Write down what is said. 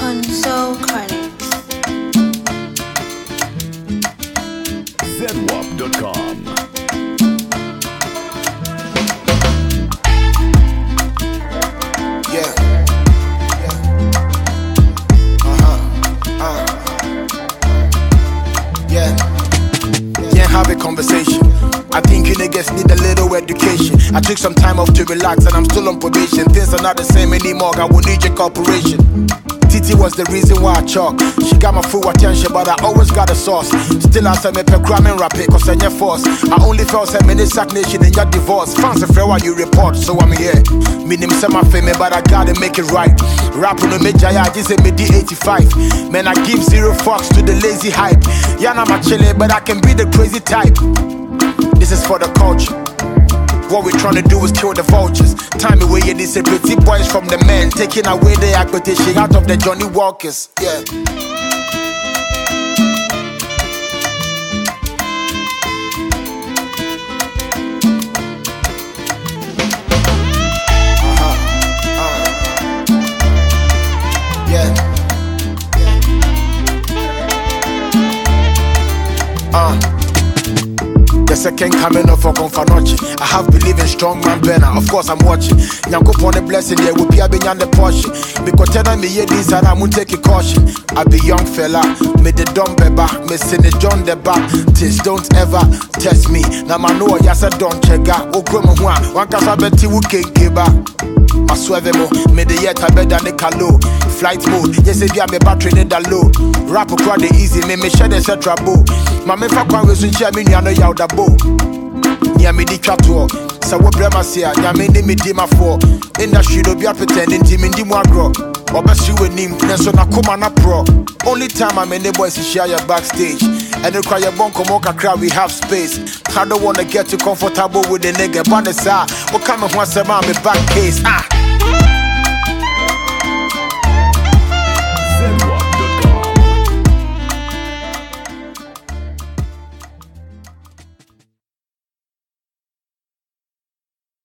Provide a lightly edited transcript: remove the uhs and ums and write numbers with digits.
Console Chronics. ZWAP.com. Yeah. Yeah, have a conversation. I think you niggas need a little education. I took some time off to relax and I'm still on probation. Things are not the same anymore, I will need your cooperation. Titi was the reason why I chalk. She got my full attention, but I always got a sauce. Still I say me pe cram and rap it, cause I need force. I only felt 7 minutes stagnation in your divorce. Fans afraid why you report, so I'm here. Meaning say my fame, but I gotta make it right. Rapping no me jaya, I just say me D85. Man, I give 0 fucks to the lazy hype. Yeah, I'm a chille, but I can be the crazy type. This is for the culture. What we're trying to do is kill the vultures. Time away, yeah, these pretty boys from the men, taking away the acquisition out of the Johnny Walkers. Yeah. The second coming of Okonfanochi. I have believed in strong man Benna. Of course I'm watching. Nyanko pon the blessing, yeah, will be a beyond the portion. Because tell me yeah, this and I won't take a caution. I be young fella, me the dumb beba, me send the John the back. Tis don't ever test me. Now I know yes I don't check out. Okromo one kasa beti wu kenkeba. I swear mo, me the yet I better the kalo. Flight mode, yes if you me battery need the low. Rap across the easy, me share the set trouble. My me fa kwan we so share me no yaw da bo. Nya me di twato. So we brema sia, nya me ni me di ma for. Industry do be pretending nti me di mu agro. Obesi we nim, so na koma na pro. Only time I'm in the boys to share your backstage. And require your bonko mocha crowd, we have space. I don't wanna get too comfortable with the nigga, but the side. What come and once I'm back case?